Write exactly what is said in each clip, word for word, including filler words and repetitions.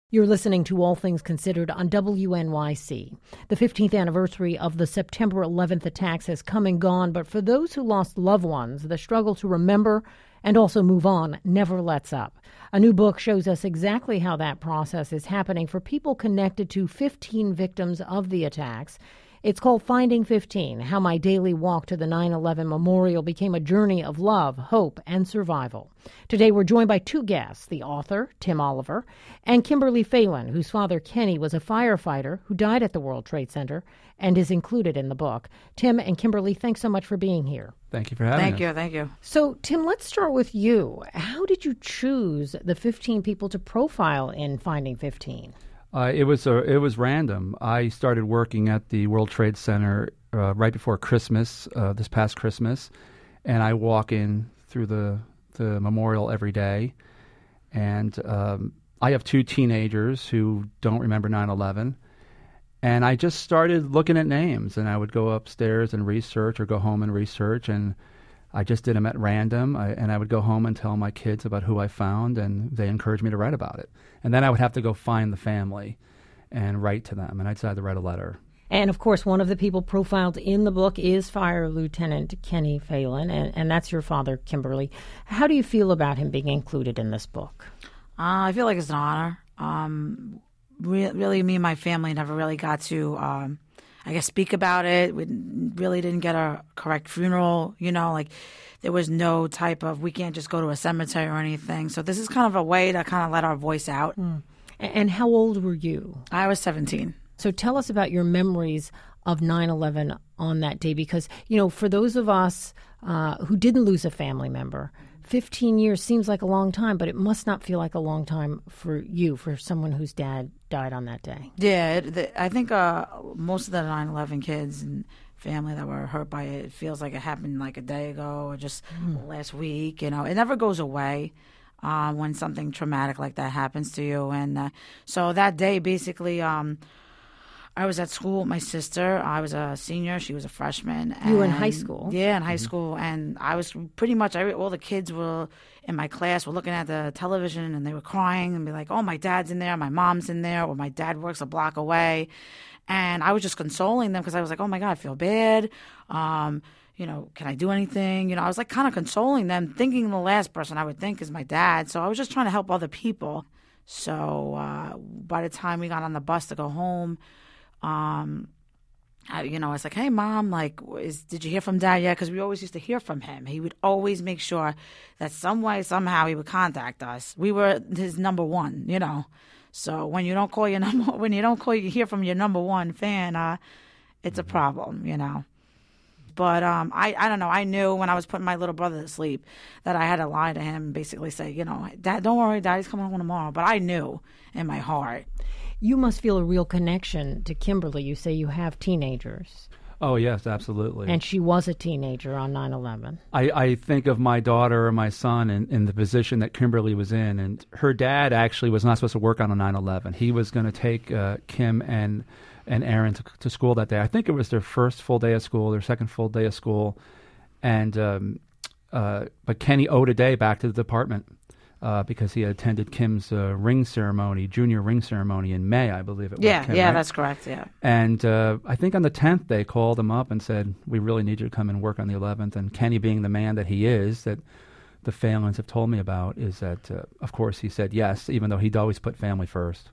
You're listening to All Things Considered on W N Y C. The fifteenth anniversary of the September eleventh attacks has come and gone, but for those who lost loved ones, the struggle to remember and also move on never lets up. A new book shows us exactly how that process is happening for people connected to fifteen victims of the attacks. It's called Finding fifteen, How My Daily Walk to the nine eleven Memorial Became a Journey of Love, Hope, and Survival. Today we're joined by two guests, the author, Tim Oliver, and Kimberly Phelan, whose father, Kenny, was a firefighter who died at the World Trade Center and is included in the book. Tim and Kimberly, thanks so much for being here. Thank you for having thank us. Thank you, thank you. So, Tim, let's start with you. How did you choose the fifteen people to profile in Finding fifteen? Uh, it was a, it was random. I started working at the World Trade Center uh, right before Christmas, uh, this past Christmas, and I walk in through the the memorial every day, and um, I have two teenagers who don't remember nine eleven, and I just started looking at names, and I would go upstairs and research or go home and research, and I just did them at random, I, and I would go home and tell my kids about who I found, and they encouraged me to write about it. And then I would have to go find the family and write to them, and I decided to write a letter. And, of course, one of the people profiled in the book is Fire Lieutenant Kenny Phelan, and, and that's your father, Kimberly. How do you feel about him being included in this book? Uh, I feel like it's an honor. Um, re- really, me and my family never really got to, um, I guess, speak about it. We really didn't get a correct funeral, you know, like there was no type of, we can't just go to a cemetery or anything. So this is kind of a way to kind of let our voice out. Mm. And how old were you? I was seventeen. So tell us about your memories of nine eleven on that day, because, you know, for those of us uh, who didn't lose a family member, fifteen years seems like a long time, but it must not feel like a long time for you, for someone whose dad died on that day. Yeah, it, the, I think uh, most of the nine eleven kids and family that were hurt by it, it feels like it happened like a day ago or just mm. last week. You know, it never goes away. Uh, when something traumatic like that happens to you. And uh, so that day, basically, um, I was at school with my sister. I was a senior. She was a freshman. You were in and, high school? Yeah, in high Mm-hmm. school. And I was pretty much, I, all the kids were in my class were looking at the television and they were crying and be like, oh, my dad's in there, my mom's in there, or my dad works a block away. And I was just consoling them because I was like, oh, my God, I feel bad. Um You know, can I do anything? You know, I was like kind of consoling them, thinking the last person I would think is my dad. So I was just trying to help other people. So uh, by the time we got on the bus to go home, um, I, you know, I was like, hey, Mom, like, is, did you hear from Dad yet? Because we always used to hear from him. He would always make sure that some way, somehow he would contact us. We were his number one, you know. So when you don't call your number, when you don't call, you hear from your number one fan, uh, it's a problem, you know. But um, I, I don't know. I knew when I was putting my little brother to sleep that I had to lie to him and basically say, you know, Dad, don't worry, Daddy's coming home tomorrow. But I knew in my heart. You must feel a real connection to Kimberly. You say you have teenagers. Oh, yes, absolutely. And she was a teenager on nine eleven. I, I think of my daughter or my son in, in the position that Kimberly was in, and her dad actually was not supposed to work on a nine eleven. He was going to take uh, Kim and and Aaron to, to school that day. I think it was their first full day of school, their second full day of school, and um, uh, but Kenny owed a day back to the department uh, because he had attended Kim's uh, ring ceremony, junior ring ceremony in May, I believe it was. Yeah, Kim, yeah, right? that's correct, yeah. And uh, I think on the tenth, they called him up and said, we really need you to come and work on the eleventh. And Kenny, being the man that he is, that the Phelans have told me about, is that, uh, of course, he said yes, even though he'd always put family first.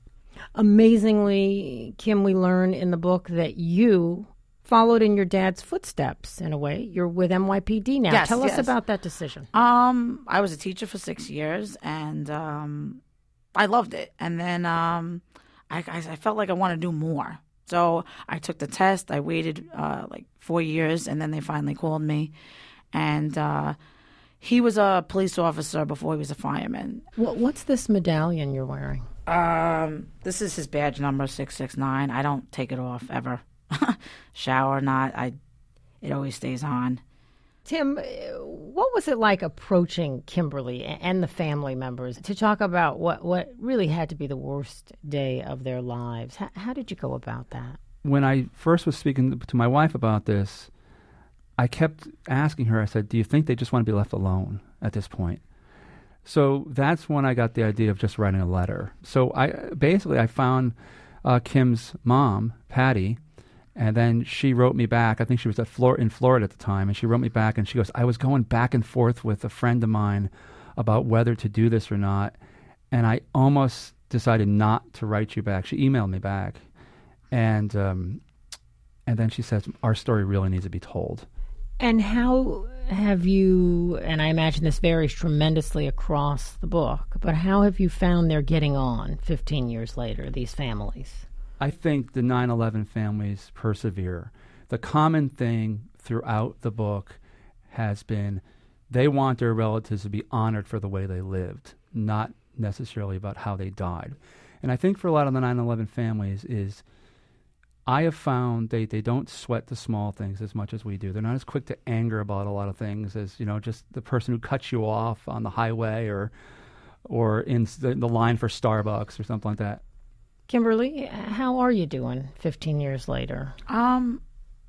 Amazingly, Kim, we learn in the book that you followed in your dad's footsteps, in a way. You're with N Y P D now. Yes, Tell us yes. about that decision. Um, I was a teacher for six years, and um, I loved it. And then um, I, I, I felt like I wanted to do more. So I took the test. I waited uh, like four years, and then they finally called me. And uh, he was a police officer before he was a fireman. What, what's this medallion you're wearing? Um, this is his badge number, six six nine. I don't take it off ever. Shower or not, I it always stays on. Tim, what was it like approaching Kimberly and the family members to talk about what, what really had to be the worst day of their lives? How, how did you go about that? When I first was speaking to my wife about this, I kept asking her, I said, do you think they just want to be left alone at this point? So that's when I got the idea of just writing a letter. So I basically I found uh, Kim's mom, Patty, and then she wrote me back. I think she was at Flor- in Florida at the time, and she wrote me back, and she goes, I was going back and forth with a friend of mine about whether to do this or not, and I almost decided not to write you back. She emailed me back, and um, and then she says, our story really needs to be told. And how have you, and I imagine this varies tremendously across the book, but how have you found they're getting on fifteen years later, these families? I think the nine eleven families persevere. The common thing throughout the book has been they want their relatives to be honored for the way they lived, not necessarily about how they died. And I think for a lot of the nine eleven families is I have found they, they don't sweat the small things as much as we do. They're not as quick to anger about a lot of things as, you know, just the person who cuts you off on the highway or or in the, the line for Starbucks or something like that. Kimberly, how are you doing fifteen years later? Um,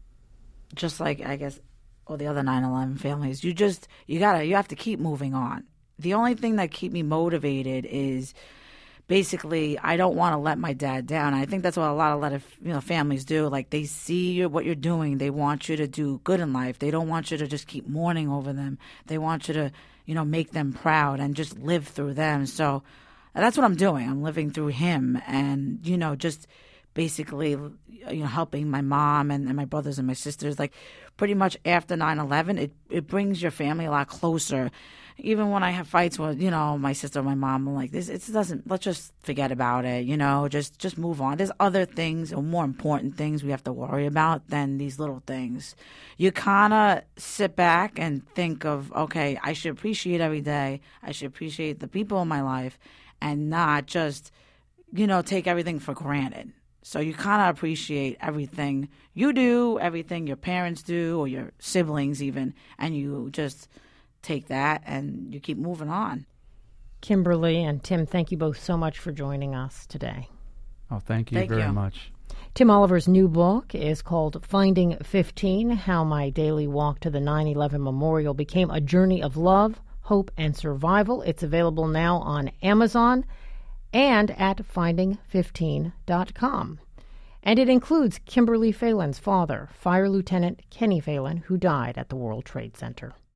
just like, I guess, all the other nine eleven families, you just, you gotta, you have to keep moving on. The only thing that keep me motivated is basically, I don't want to let my dad down. I think that's what a lot of, lot of you know families do. Like, they see you, what you're doing. They want you to do good in life. They don't want you to just keep mourning over them. They want you to, you know, make them proud and just live through them. So that's what I'm doing. I'm living through him and, you know, just basically, you know, helping my mom and, and my brothers and my sisters. Like, pretty much after nine eleven, it, it brings your family a lot closer. Even when I have fights with, you know, my sister or my mom, I'm like, this, it doesn't, let's just forget about it, you know, just, just move on. There's other things or more important things we have to worry about than these little things. You kind of sit back and think of, okay, I should appreciate every day. I should appreciate the people in my life and not just, you know, take everything for granted. So you kind of appreciate everything you do, everything your parents do, or your siblings even, and you just take that and you keep moving on. Kimberly and Tim, thank you both so much for joining us today. Oh, thank you Thank very you. much. Tim Oliver's new book is called Finding fifteen, How My Daily Walk to the nine eleven Memorial Became a Journey of Love, Hope, and Survival. It's available now on Amazon and at finding fifteen dot com. And it includes Kimberly Phelan's father, Fire Lieutenant Kenny Phelan, who died at the World Trade Center.